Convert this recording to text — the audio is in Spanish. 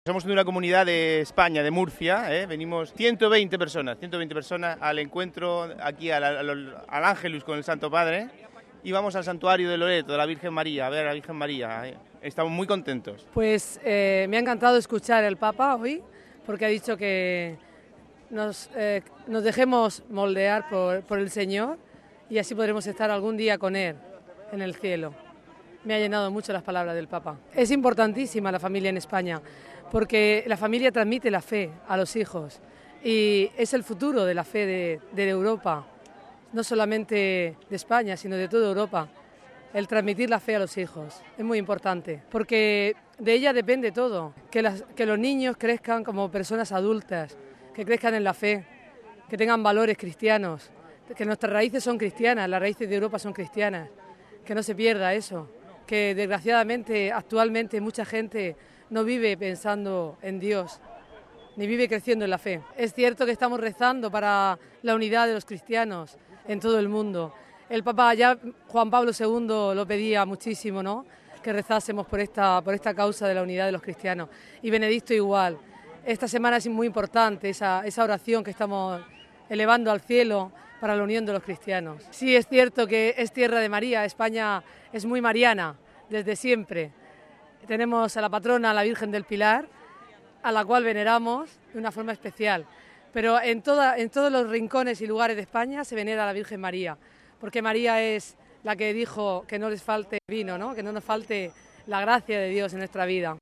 Somos de una comunidad de España, de Murcia, venimos 120 personas al encuentro aquí al Ángelus con el Santo Padre y vamos al santuario de Loreto, de la Virgen María, a ver a la Virgen María. Estamos muy contentos. Pues me ha encantado escuchar al Papa hoy, porque ha dicho que nos dejemos moldear por el Señor y así podremos estar algún día con Él en el cielo. Me ha llenado mucho las palabras del Papa. Es importantísima la familia en España, porque la familia transmite la fe a los hijos y es el futuro de la fe de Europa, no solamente de España, sino de toda Europa. El transmitir la fe a los hijos es muy importante, porque de ella depende todo, que los niños crezcan como personas adultas, que crezcan en la fe, que tengan valores cristianos, que nuestras raíces son cristianas, las raíces de Europa son cristianas, que no se pierda eso, que desgraciadamente actualmente mucha gente no vive pensando en Dios, ni vive creciendo en la fe. Es cierto que estamos rezando para la unidad de los cristianos en todo el mundo. El Papa, ya Juan Pablo II lo pedía muchísimo, ¿no?, que rezásemos por esta causa de la unidad de los cristianos. Y Benedicto igual. Esta semana es muy importante esa oración que estamos elevando al cielo para la unión de los cristianos. Sí, es cierto que es tierra de María, España es muy mariana desde siempre. Tenemos a la patrona, la Virgen del Pilar, a la cual veneramos de una forma especial. Pero en todos los rincones y lugares de España se venera a la Virgen María, porque María es la que dijo que no les falte vino, ¿no?, que no nos falte la gracia de Dios en nuestra vida.